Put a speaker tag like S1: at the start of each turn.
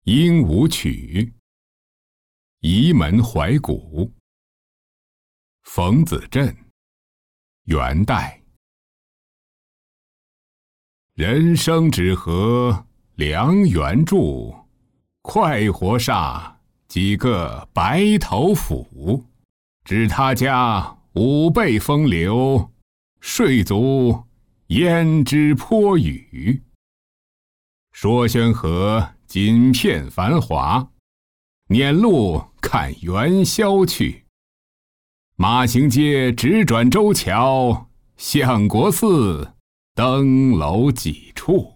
S1: 鹦鹉曲，沂门怀古。冯子振，元代。人生只合良缘著，快活煞几个白头甫。知他家5倍风流，睡足胭脂泼雨。说宣和锦片繁华，辇路看元宵去。马行街直转州桥，相国寺登楼几处。